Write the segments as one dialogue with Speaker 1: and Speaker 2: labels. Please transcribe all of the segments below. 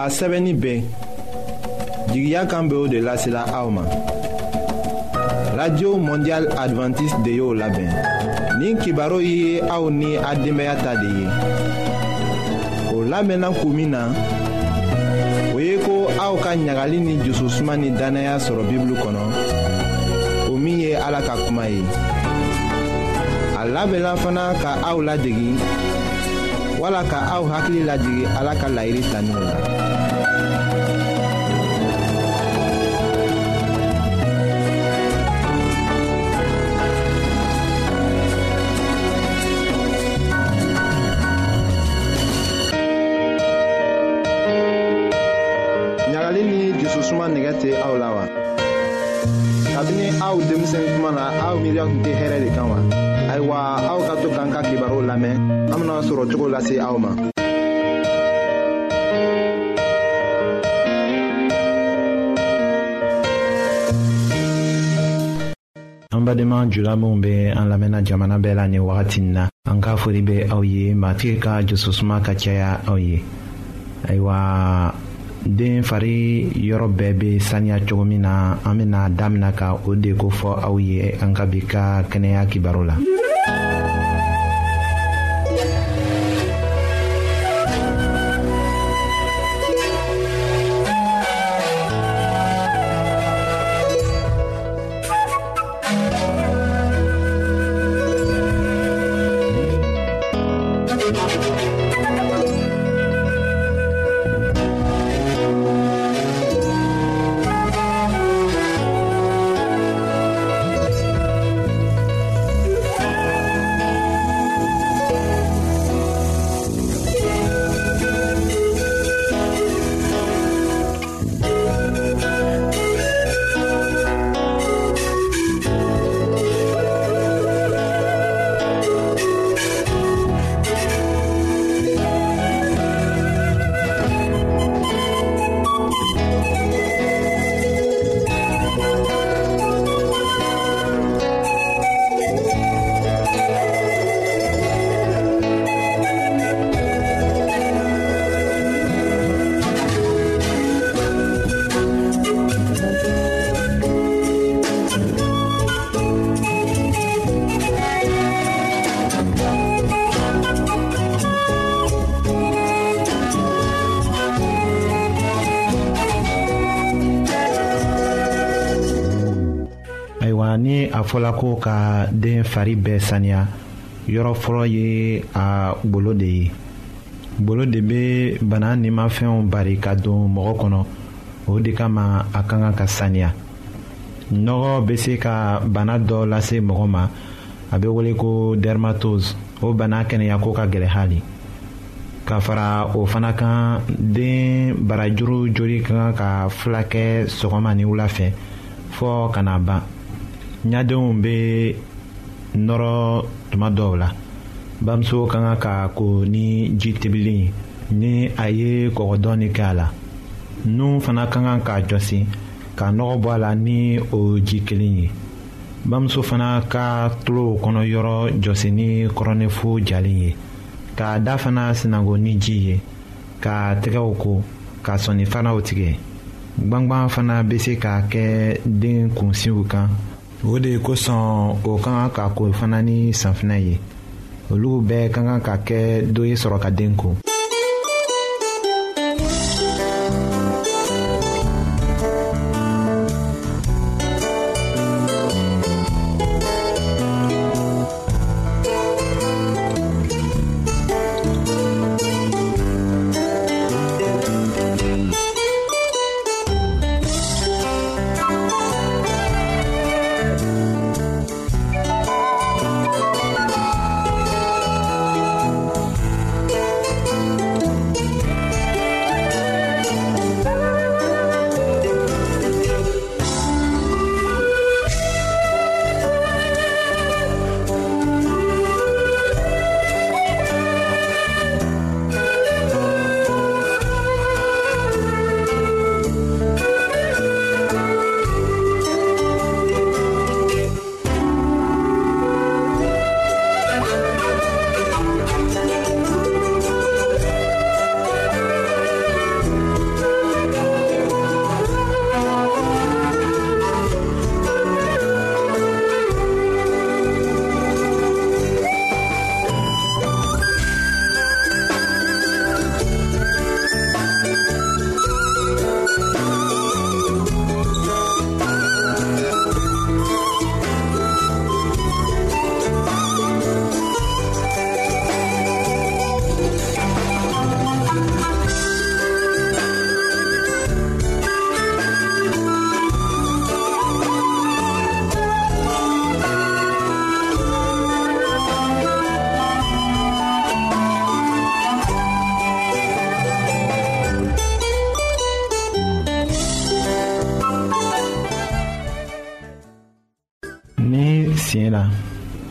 Speaker 1: a sɛbɛnni bɛɛ jigiya kan bɛ o de lasela aw ma. Radio Mondial Adventiste de y'o labɛn. Nin kibaru ye aw ni a denbaya ta de ye. O labɛnna kun min na, o ye ko aw ka ɲagali ni jususuma ni danaya sɔrɔ Bibulu kɔnɔ, o min ye Ala ka kuma ye. A labɛnna fana ka aw ladegi, wala ka aw hakili lajigi Ala ka laɲini taninw la. ɲagali ni jususuma nɛgɛ tɛ aw la wa? Kabini aw denmisɛn kuma na aw miiriya tun tɛ hɛrɛ de kan wa? Ayiwa, aw ka to k'an ka kibaru lamɛn, an bena sɔrɔ cogo lase aw ma.
Speaker 2: An badenma jula minw be an lamɛnna jamana bɛɛ la nin wagati na, an ka fori be aw ye, matigi ka jususuma ka caya aw ye. Ayiwa, den fari yɔrɔ bɛɛ be saniya cogo min na, an bena damina ka o de kofɔ aw ye an ka bi ka kɛnɛya kibaru la. Ni a fɔla ko ka den fari bɛɛ saniya, yɔrɔ fɔlɔ ye a golo de ye. Golo de bɛ bana nimafɛnw bari ka don mɔgɔ kɔnɔ, o de kama a ka kan ka saniya. Nɔgɔ bɛ se ka bana dɔ lase mɔgɔ ma, a bɛ wele ko dermatose, o bana kɛnɛya ko ka gɛlɛn hali. Ka fara o fana kan, den barajuru joli ka kan ka fila kɛ sɔgɔma ni wula fɛ fɔ ka na ban. Ɲadenw bɛ nɔrɔ tuma dɔw la. Bamuso ka kan ka ko ni ji tebili ni a ye kɔgɔ dɔɔni kɛ a la. Nun fana ka kan ka jɔsi ka nɔgɔ bɔ a la ni o ji kelen ye. Bamuso fana ka tulo kɔnɔ yɔrɔ jɔsi ni kɔrɔnɛfo jalen ye. K'a da fana sinago ni ji ye. K'a tɛgɛw ko, ka sɔnni fanaw tigɛ. Gbangban fana bɛ se ka kɛ den kunsiw kan. O de kosɔn o ka kan ka ko fana ni safinɛ ye. Olu bɛɛ ka kan ka kɛ dɔ ye sɔrɔ ka den ko.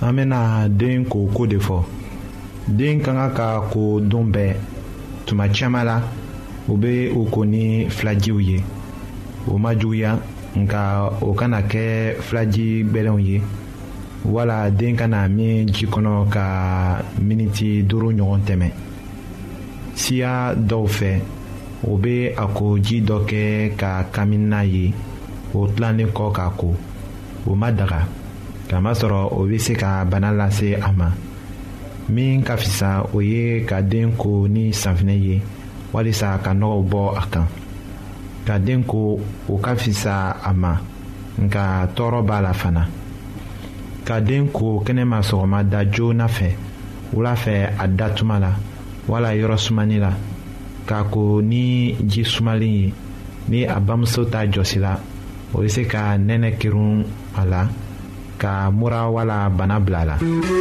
Speaker 2: an bena den ko de fɔ. Den ka kan ka ko don bɛɛ. Tuma caman la u be o ko ni filajiw ye. O ma juguya nka o kana kɛ filaji gbɛlɛnw ye. Wala den kana min ji kɔnɔ ka miniti 5 ɲɔgɔn tɛmɛ. Siya dɔw fɛ o be a ko ji dɔ kɛ ka kamina ye. O tilannen kɔ k'a ko. O ma daga. Kamasɔrɔ o be se ka bana lase a ma. Min ka fisa o ye ka den ko ni safinɛ ye walisa ka nɔgɔw bɔ a kan. Ka den ko o ka fisa a ma nka tɔɔrɔ b'a la fana. Ka den ko kɛnɛma sɔgɔmada joona fɛ wula fɛ a datuma la wala yɔrɔ sumani la. Ka ko ni ji sumalen ye ni a bamuso ta jɔsila o bɛ se ka nɛnɛ kerun a la ka mura wala bana bila a la.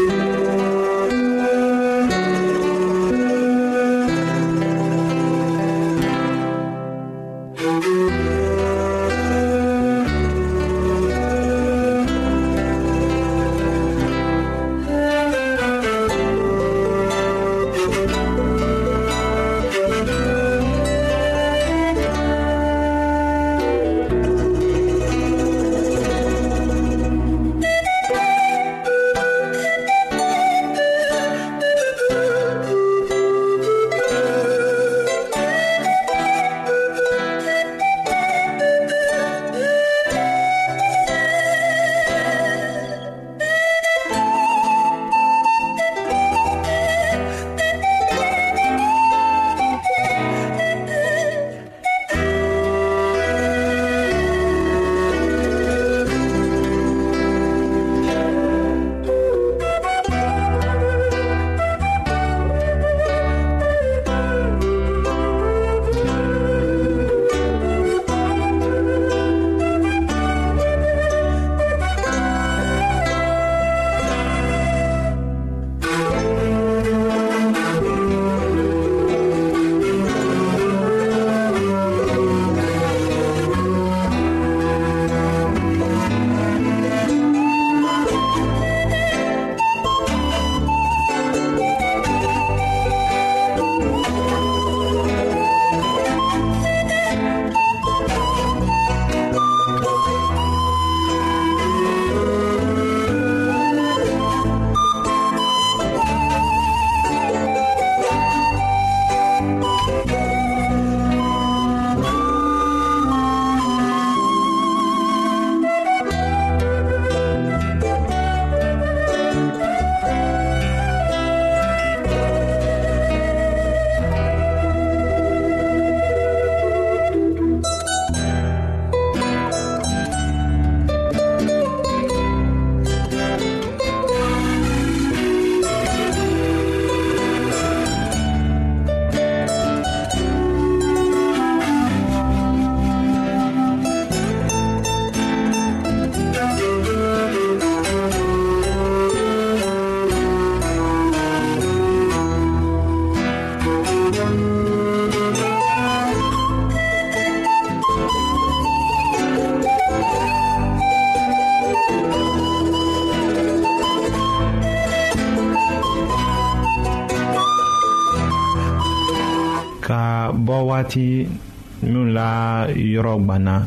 Speaker 2: Waati min la yɔrɔ gbanna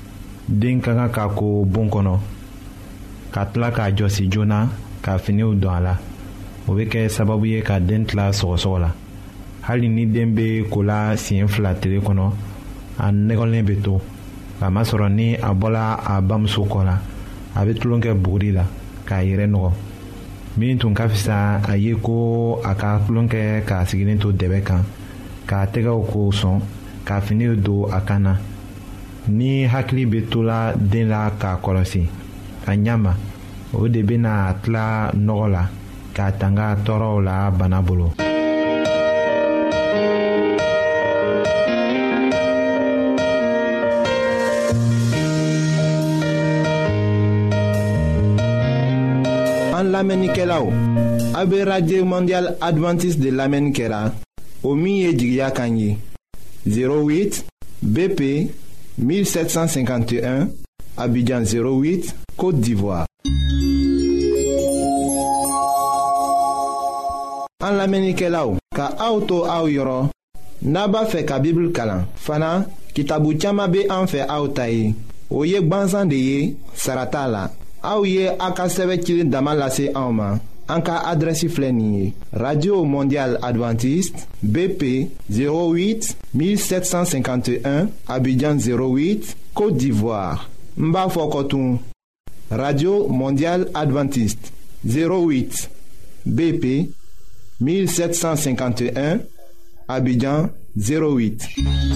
Speaker 2: den ka kan ka ko bon kɔnɔ ka tila k'a jɔsi joona ka finiw don a la o bɛ kɛ sababu ye ka den tila sɔgɔsɔgɔ la hali ni den bɛ ko la siɲɛ 2 tile kɔnɔ a nɛgɛlen bɛ to kamasɔrɔ ni a bɔla a bamuso kɔ la a bɛ tulonkɛ buguri la k'a yɛrɛ nɔgɔ min tun ka fisa a ye ko a ka tulonkɛ k'a sigilen to dɛbɛ kan k'a tɛgɛw ko sɔn k'a finiw don a kan na ni hakili bɛ to la den la k'a kɔlɔsi a ɲɛ ma o de bɛna tila nɔgɔ la k'a tanga tɔɔrɔw la bana bolo.
Speaker 1: An lamɛnnikɛlaw, a bɛ radio mondial adventiste de lamɛnni kɛra o min ye jigiya kan ye 08 BP 1751 Abidjan 08 Côte d'Ivoire. An lamenikelaw, ka auto au yoro, naba fe ka Bible kalan. Fana, kitabu chama be an fe au tayi. O yek banzan de ye, sarata la. Au ye aka seve kilin damalase auma. Anka adresi flenye. Radio Mondial Adventiste, BP 08 1751, Abidjan 08, Côte d'Ivoire. Mba Fokotoun. Radio Mondial Adventiste, 08, BP 1751, Abidjan 08.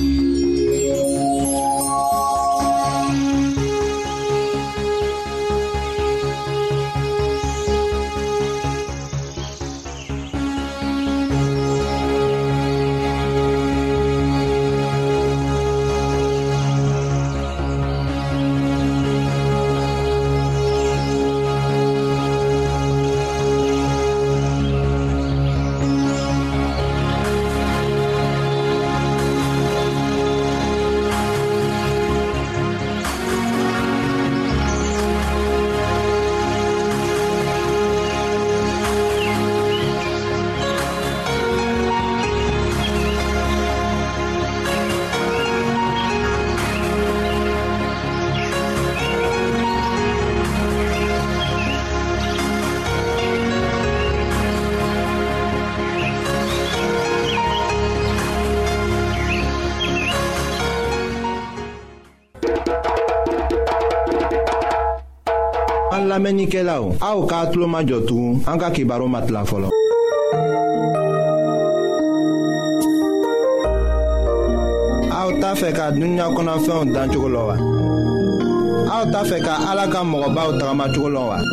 Speaker 1: Lamenikelaw, aw ka tulo majotu, an ka kibaro matla folo. Aw ta fe ka dunya kɔnɔ fɛnw dan cogo lɔ wa? Aw ta fe ka Ala ka mɔgɔbaw tagama cogo lɔ wa?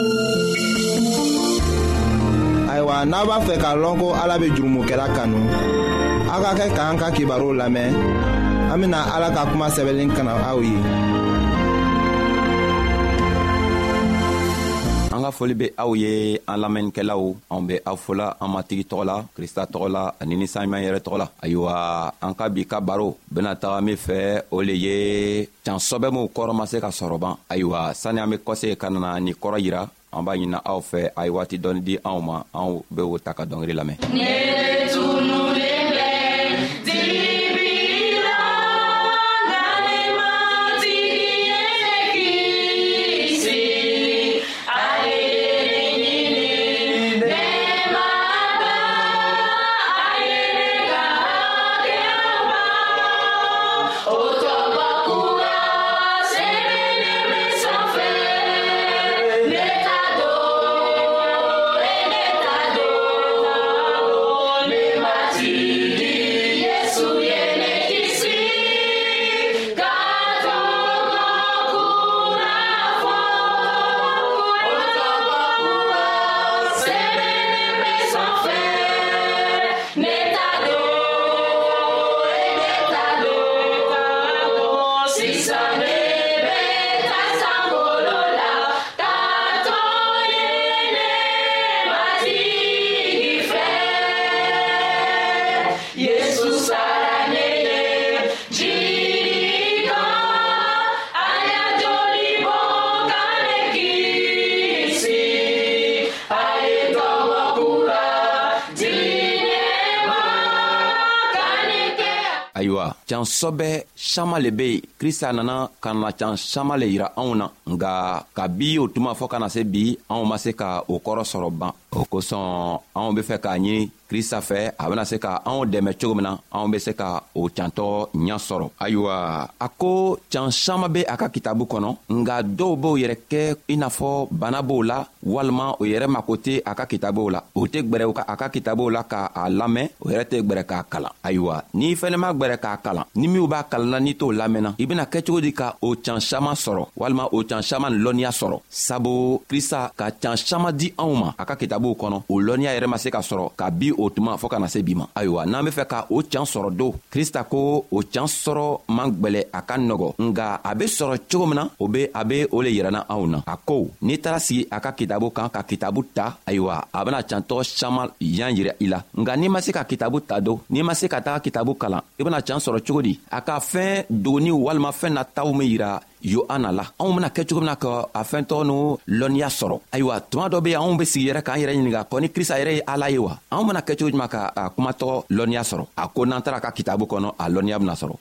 Speaker 1: Ayiwa, n'a b'a fɛ ka lɔn ko Ala bɛ jurumokɛla kanu, aw ka kɛ k'an ka kibaru lamɛn. An bɛna Ala ka kuma sɛbɛnlen kana aw ye.
Speaker 3: An ka foli bɛ aw ye an lamɛnnikɛlaw, an bɛ aw fola an matigi tɔgɔ la, Krista tɔgɔ la, ani ni saɲuman yɛrɛ tɔgɔ la. Ayiwa, an ka bi ka baro bɛna taga min fɛ o le ye cansɔbɛ min kɔrɔ ma se ka sɔrɔ ban. Ayiwa, sani an bɛ kɔse ka na ni kɔrɔ yira, an b'a ɲini aw fɛ a ye waati dɔɔni di anw ma, anw bɛ o ta ka dɔnkili lamɛn. Ayiwa, cansɔbɛ saman le be yen. Krista nana ka na can saman le yira anw na. Nga kabi o tuma fɔ ka na se bi, anw ma se ka o kɔrɔ sɔrɔ ban. O kosɔn anw be fɛ k'a ɲini Krista fɛ, a bena se ka anw dɛmɛ cogo min na, anw be se ka o cantɔ ɲa sɔrɔ. Ayiwa, a ko can saman be a ka kitabu kɔnɔ, nga dɔw b'o yɛrɛ kɛ i n'a fɔ bana b'o la, walima o yɛrɛ mako tɛ a ka kitabuw la. O tɛ gbɛrɛ a ka kitabuw la k'a lamɛn, o yɛrɛ tɛ gbɛrɛ k'a kalan. Ayiwa, n'i fɛnɛ ma gbɛrɛ k'a kalan, ni minw b'a kalanna n'i t'o lamɛnna, i bena kɛ cogo di ka o can saman sɔrɔ, walima o can saman lɔnniya sɔrɔ. Sabu Krista ka can saman di anw ma a ka kitabuw kɔnɔ, o lɔnniya yɛrɛ ma se ka sɔrɔ ka bi o tuma fɔɔ ka na se bi ma. Ayiwa, n'an be fɛ ka o can sɔrɔ don, Krista ko o can sɔrɔ man gwɛlɛ, a ka nɔgɔ, nga a be sɔrɔ cogo min na, a be o le yirana anw na. A ko n'i taara sigi a ka kitabu kan ka kitabu ta, ayiwa, a bena cantɔ saman yan yira i la. Nga n'i ma se ka kitabu ta don, n'i ma se ka taga kitabu kalan, i bena can sɔrɔ cogo di? A ka fɛn dogoni walima fɛn nataw min yira Yohana la anw bena kɛ cogo min na ka a fɛntɔ nu lɔnniya sɔrɔ. Ayiwa tuma dɔ be anw be sigi yɛrɛ k'an yɛrɛ ɲininga ko ni Krista yɛrɛ ye Ala ye wa? Anw bena kɛ cogo juman ka a kumatɔgɔ lɔnniya sɔrɔ? A ko n'an taara ka kitabu kɔnɔ a lɔnniya bena sɔrɔ.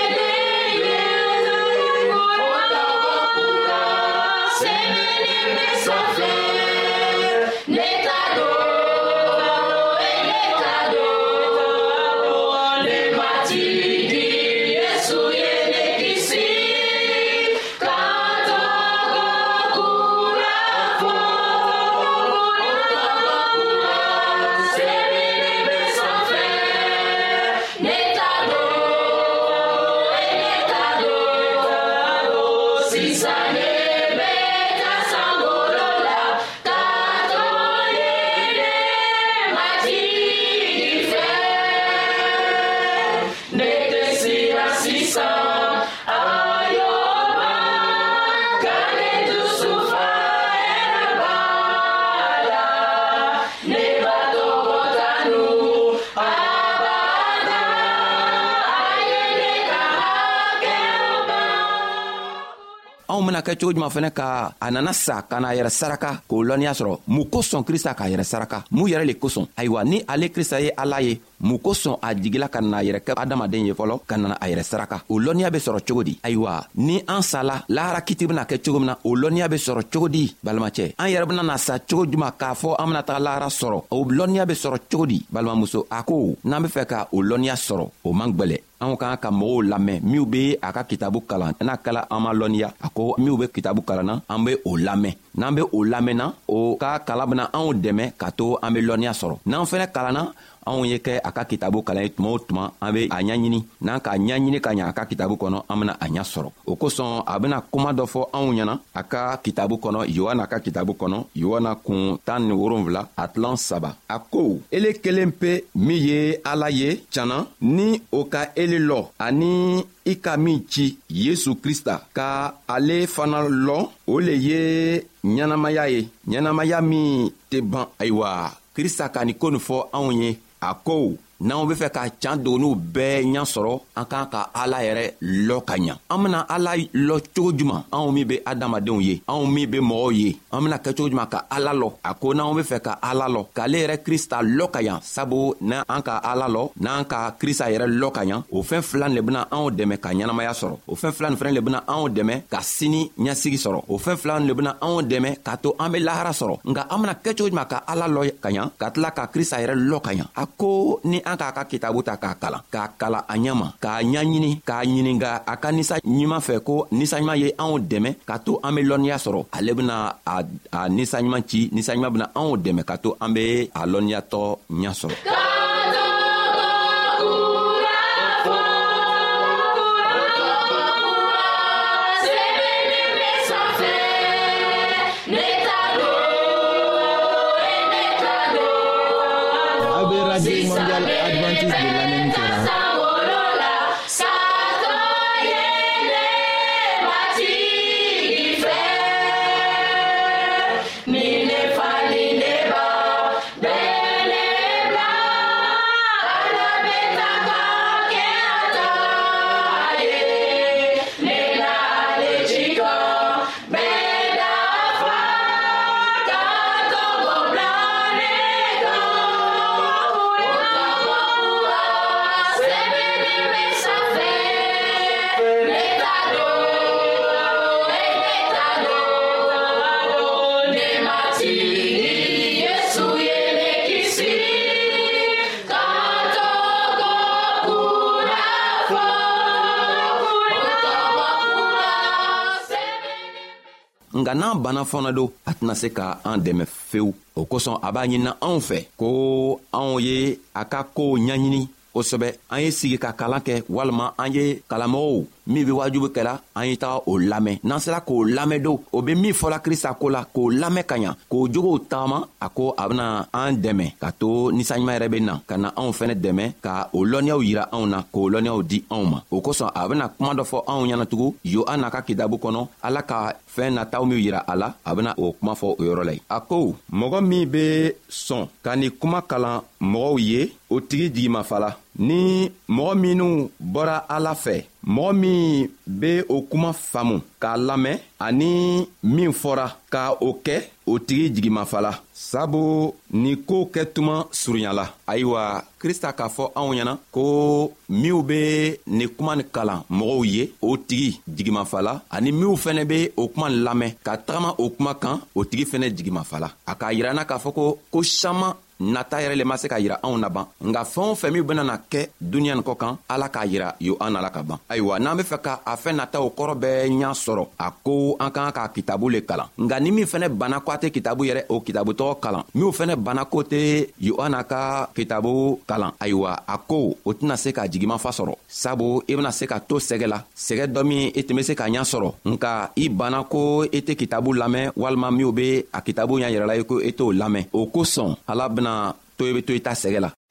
Speaker 3: Anw bena kɛ cogo juman fɛnɛ ka a nana sa ka n'a yɛrɛ saraka k'o lɔnniya sɔrɔ. Mun kosɔn Krista k'a yɛrɛ saraka? Mun yɛrɛ le kosɔn? Ayiwa ni ale Krista ye Ala ye, mun kosɔn a jigila ka na yɛrɛ kɛ adamaden ye fɔlɔ ka nana a yɛrɛ saraka? O lɔnniya be sɔrɔ cogo di? Ayiwa ni an sala lahara kiti bena kɛ cogo min na o lɔnniya be sɔrɔ cogo di balimacɛ? An yɛrɛ bena na sa cogo juman k'a fɔ an bena taga lahara sɔrɔ? O lɔnniya be sɔrɔ cogo di balimamuso? A ko n'an be fɛ ka o lɔnniya sɔrɔ o man gwɛlɛ. Anw kan ka mɔgɔw lamɛn minw be a ka kitabu kalan n'a kala an ma lɔnniya. A ko minw be kitabu kalan na an be o lamɛn. N'an be o lamɛnna o ka kala bena anw dɛmɛ ka to an be lɔnniya sɔrɔ. N'an fɛnɛ kalanna anw ye kɛ a ka kitabu kalan ye tuma o tuma an be a ɲaɲini. N'an k'a ɲaɲini ka ɲa a ka kitabu kɔnɔ an bena a ɲa sɔrɔ. O kosɔn a bena kuma dɔ fɔ anw ɲɛna a ka kitabu kɔnɔ Yohana ka kitabu kɔnɔ Yohana kun 17 a tilan 3. A ko ele kelen pe min ye Ala ye canna ni o ka ele lɔ ani i ka min ci Yesu Krista ka ale fana lɔ o le ye ɲɛnamaya ye. Ɲɛnamaya min tɛ ban. Ayiwa Krista ka nin ko nin fɔ anw ye. A ko n'anw be fɛ ka can dogoniw bɛɛ ɲa sɔrɔ an kan ka Ala yɛrɛ lɔ ka ɲa. An bena Ala lɔ cogo juman? Anw min be adamadenw ye, anw min be mɔgɔw ye, an bena kɛ cogo juman ka Ala lɔ? A ko n'anw be fɛ ka Ala lɔ k'ale yɛrɛ Krista lɔ ka ɲa. Sabu n'an ka Ala lɔ n'an ka Krista yɛrɛ lɔ ka ɲa, o fɛn fila le bena anw dɛmɛ ka ɲɛnamaya sɔrɔ. O fɛn fila nin fɛnɛ le bena anw dɛmɛ ka sini ɲɛsigi sɔrɔ. O fɛn fila le bena anw dɛmɛ k'a to an be lahara sɔrɔ. Nga an bena kɛ cogo juman ka Ala lɔ ka ɲa ka tila ka Krista yɛrɛ lɔ ka ɲa? A ko ni an k'a ka kitabu ta k'a kalan a ɲama k'a ɲaɲini k'a ɲininga a ka nisa ɲuman fɛ ko nisa ɲuman ye anw dɛmɛ ka to an be lɔnniya sɔrɔ. Ale bena a nisa ɲuman ci, nisa ɲuman bena anw dɛmɛ ka to an be a lɔnniyatɔ ɲa sɔrɔ.
Speaker 1: Mondial Adventiste de l'année Nga n'an banna fana don a tɛna se ka an dɛmɛ fewu. O kosɔn a b'a ɲinina anw fɛ ko anw ye a ka kow ɲaɲini kosɛbɛ. An ye sigi ka kalan kɛ walima an ye kalanmɔgɔw min be wajibi kɛla an ye taga o lamɛn. N'an sera k'o lamɛn don o be min fɔla Krista ko la k'o lamɛn ka ɲa k'o jogow taama. A ko a bena an dɛmɛ ka to ninsaɲuman yɛrɛ be na ka na anw fɛnɛ dɛmɛ ka o lɔnniyaw yira anw na k'o lɔnniyaw di anw ma. O kosɔn a bena kuma dɔ fɔ anw ɲɛnatugun Yohana ka kitabu kɔnɔ Ala ka fɛn nataw min yira a la a bena o kuma fɔ o yɔrɔ la ye. A ko mɔgɔ min be sɔn ka nin kuma kalan mɔgɔw ye o tigi jigimafala.
Speaker 3: ni mɔgɔ minnu bɔra Ala fɛ, mɔgɔ min be o kuma faamu k'a lamɛn ani min fɔra ka o kɛ, o tigi jigimafala. Sabu ni ko kɛ tuma surunyala. Ayiwa, Krista k'a fɔ anw ɲɛna ko minw be ni kuma ni kalan mɔgɔw ye, o tigi jigimafala, ani minw fɛnɛ be o kuma lamɛn ka tagama o kuma kan, o tigi fɛnɛ jigimafala. A k'a yirana k'a fɔ ko saman nata yɛrɛ le ma se ka yira anw na ban, nka fɛn o fɛn min benana kɛ duniɲa nin kɔ kan, Ala k'a yira yo an na la ka ban. Ayiwa, n'an be fɛ ka a fɛn nataw kɔrɔ bɛɛ ɲa sɔrɔ, a ko an kan ka kitabu le kalan. Nka ni min fɛnɛ banna ko a tɛ kitabu yɛrɛ o kitabu tɔgɔ kalan, minw fɛnɛ banna ko tɛ yo an na ka kitabu kalan, ayiwa, a ko o tɛna se ka jigimafa sɔrɔ. Sabu i bena se ka to sɛgɛ la, sɛgɛ dɔ min i tun be se ka ɲa sɔrɔ, nka i banna ko i tɛ kitabu lamɛn, walima minw be a kitabu ɲa yirala i ko i t'o lamɛn. O kosɔn Ala bena to i be to i ta sɛgɛ la.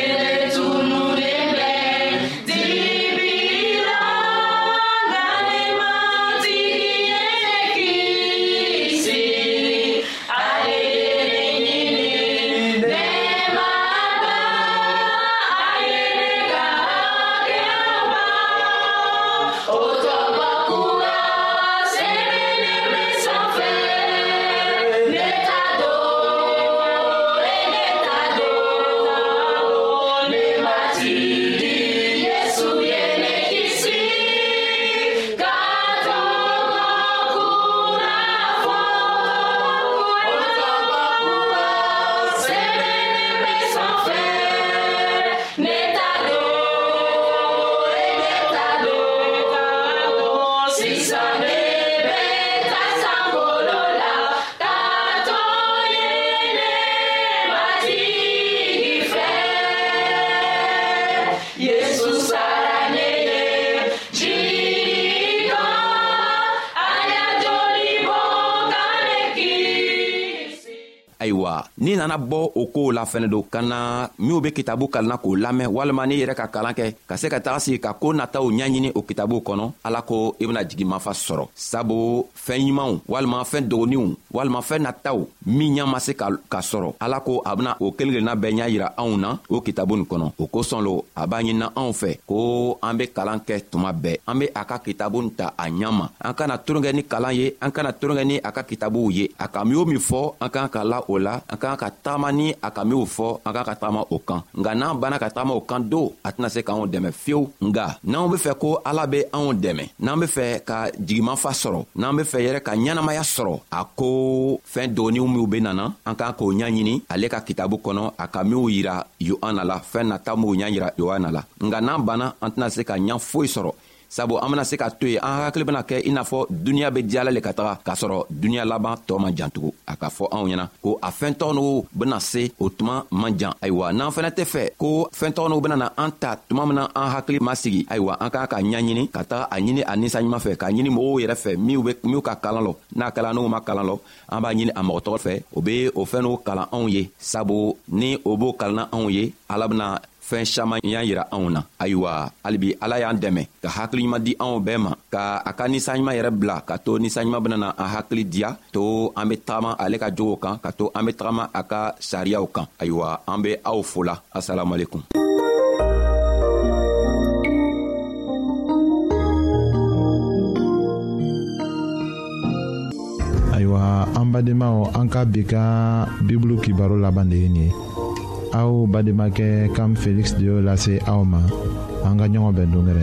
Speaker 3: Ayiwa, ni nana bɔ o kow la fɛnɛ don ka na minw be kitabu kalanna k'o lamɛn, walima ni yɛrɛ ka kalan kɛ ka se ka taga sigi ka ko nataw ɲaɲini o kitabu kɔnɔ, Ala ko i bena jigimafa sɔrɔ. Sabu fɛn ɲumanw walima fɛn dogoniw walima fɛn nataw min ɲa ma se ka sɔrɔ, Ala ko a bena o kelen kelenna bɛɛ ɲa yira anw na o kitabu nin kɔnɔ. O kosɔn lo a b'a ɲinina anw fɛ ko an be kalan kɛ tuma bɛɛ, an be a ka kitabu nin ta a ɲama. An kana toronkɛ ni kalan ye, an kana toronkɛ ni a ka kitabuw ye. A ka min o min fɔ, an kan ka la o la, an kan ka tagama ni a ka minw fɔ, an kan ka tagama o kan. Nga n'an banna ka tagama o kan don, a tɛna se k'anw dɛmɛ fiyewu. Nga n'anw be fɛ ko Ala be anw dɛmɛ, n'an be fɛ ka jigimafa sɔrɔ, n'an be fɛ yɛrɛ ka ɲɛnamaya sɔrɔ, a ko fɛn doniw minw be nana, an kan k'o ɲaɲini ale ka kitabu kɔnɔ, a ka minw yira yo an na la, fɛn nata minw ɲa yira yo an na la. Nga n'an banna, an tɛna se ka ɲa foyi sɔrɔ. Sabu an bena se ka to yen, an hakili bena kɛ i n'a fɔ duniɲa be diyala le ka taga, k'a sɔrɔ duniɲa laban tɔɔ man jan tugun. A ka fɔ anw ɲɛna ko a fɛntɔgɔ n'u bena se o tuma man jan. Ayiwa, n'an fɛnɛ tɛ fɛ ko fɛntɔgɔ n'u benana an ta tuma min na an hakili ma sigi, ayiwa, an k'an ka ɲaɲini ka taga a ɲini a ninsanɲuman fɛ, k'a ɲini mɔgɔw yɛrɛ fɛ minw ka kalan lɔ. N'a kalan n'u ma kalan lɔ, an b'a ɲini a mɔgɔ tɔgɔ fɛ, o be o fɛn n'u kalan anw ye. Sabu ni o b'o kalanna anw ye, Ala bena fɛn saman y'a yira anw na. Ayiwa, halibi Ala y'an dɛmɛ ka hakiliɲuman di anw bɛɛ ma, ka a ka ninsanɲuman yɛrɛ bila, ka to ninsanɲuman benana an hakili diya, to an be tagama ale ka jogow kan, ka to an be tagama a ka sariyaw kan. Ayiwa, an be aw fola. Asalamualekum.
Speaker 2: Ayiwa, an badenmaw, an ka bi ka bibulu kibaro laban de ye nin ye. Aw bademakɛ Kam Felix de y'o lase aw ma. An ka ɲɔgɔn bɛn dongɛrɛ.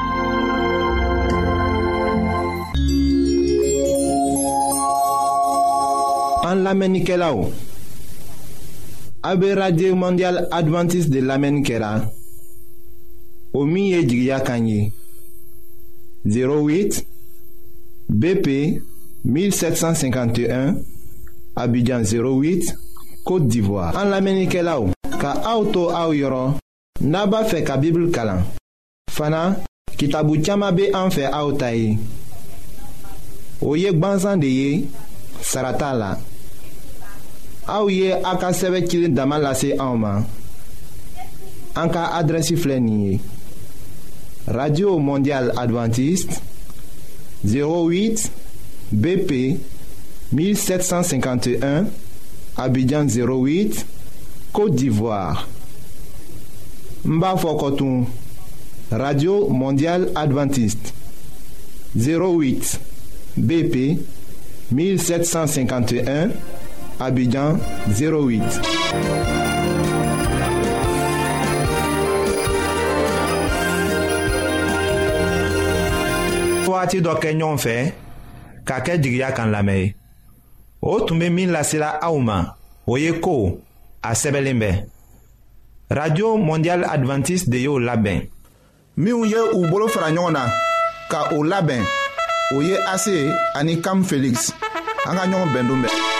Speaker 1: An lamɛnnikɛlaw, a be Radio Mondial Adventiste de lamɛnni kɛra o min ye jigiya kan ye 08 BP 1751 Abidjan 08 Côte d'Ivoire. An lamɛnnikɛlaw, ka aw to aw yɔrɔ n'a b'a fɛ ka Bible kalan. Fana kitabu caman be an fɛ aw ta ye. O ye gwanzan de ye, sara t'a la. Aw ye a ka sɛbɛ cilen dama lase anw ma. An ka adrɛsi filɛ nin ye: Radio Mondial Adventiste 08 BP 1751 Abidjan 08 Côte d'Ivoire. n b'a fɔ kɔtun radio mondial adventiste 08 BP 1751 Abidjan 08.
Speaker 2: Waati dɔ kɛ ɲɔgɔn fɛ k'a kɛ jigiya kan lamɛn o tun bɛ min lasela aw ma o ye ko a sɛbɛnlen bɛ radio mondial adventiste de y'o labɛn
Speaker 1: minnu ye u bolo fara ɲɔgɔn na ka o labɛn o ye ase ani Cam Felix an ka ɲɔgɔn bɛn don bɛɛ